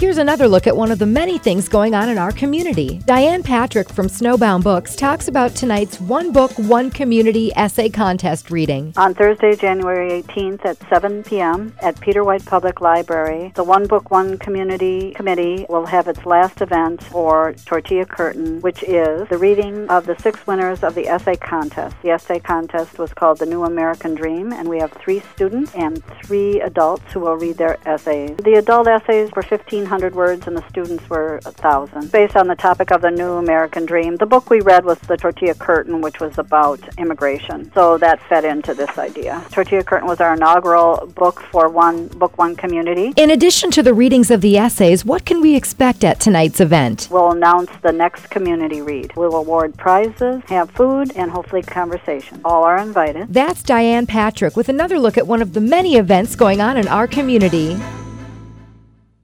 Here's another look at one of the many things going on in our community. Diane Patrick from Snowbound Books talks about tonight's One Book, One Community essay contest reading. On Thursday, January 18th at 7 p.m. at Peter White Public Library, the One Book, One Community Committee will have its last event for Tortilla Curtain, which is the reading of the 6 winners of the essay contest. The essay contest was called The New American Dream, and we have 3 students and 3 adults who will read their essays. The adult essays were 1,500 words and the students were 1,000. Based on the topic of the New American Dream, the book we read was The Tortilla Curtain, which was about immigration. So that fed into this idea. Tortilla Curtain was our inaugural book for One Book, One Community. In addition to the readings of the essays, what can we expect at tonight's event? We'll announce the next community read. We'll award prizes, have food, and hopefully conversation. All are invited. That's Diane Patrick with another look at one of the many events going on in our community.